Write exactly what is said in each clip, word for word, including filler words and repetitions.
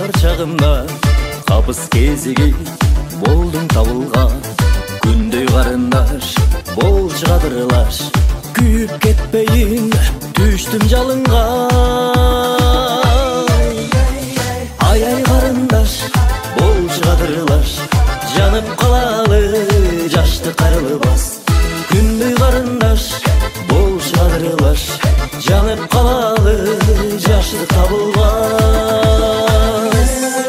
балдар чагымда капыс кезиги болдуң табылган. Күндөй карындаш болчу кадырлаш, күйүп кетпейин түштүм жалынга. Ай-ай карындаш болчу кадырлаш, жанып калалы жашты карылбас. Күндөй карындаш болчу кадырлаш, жанып калалы жашты табылбас.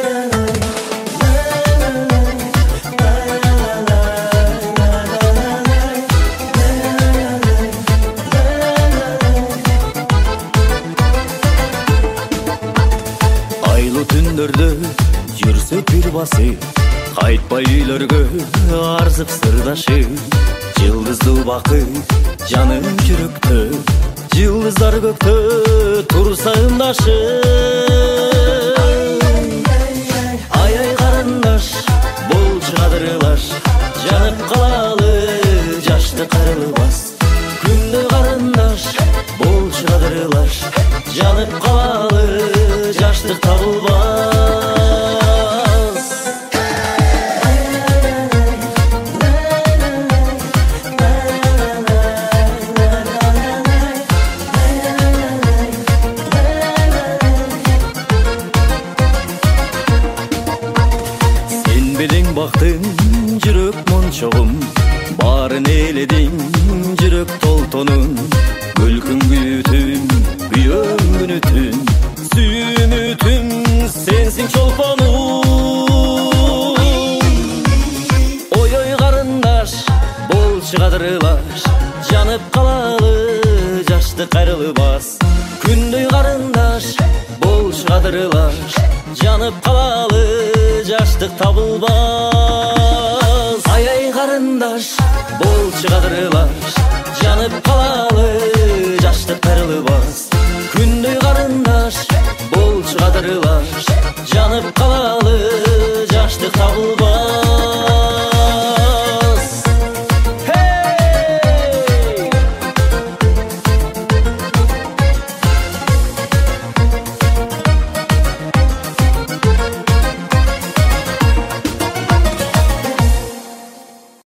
Айлы түндөрдө жүрсөк бир басып, кайтпай үйлөргө арзып сырдашып. Жылдыздуу бакыт жаным жүрөктө, жылдыздар көктө турса ымдашып. Ай-ай карындаш болчу кадырлаш, жанып калалы жашты карылбас. Күндөй карындаш болчу кадырлаш, жанып калалы жаштык табылбас. Сен белең бактың жүрөк мончогум, баарын ээледиң жүрөк толтонун. Күлкүң күтүм, күйөөм күнүтүм, сүйүмүтүм сенсиң чолпонум. Ой-ой карындаш болчу кадырлаш, жанып калалы жашты кайрылбас. Күндөй карындаш болчу кадырлаш, жанып калалы жаштык табылбас. Ай-ай карындаш болчу кадырлаш, жанып калалы жаштык кайрылбас. Күндөй карындаш болчу кадырлаш, жанып калалы жаштык табылбас.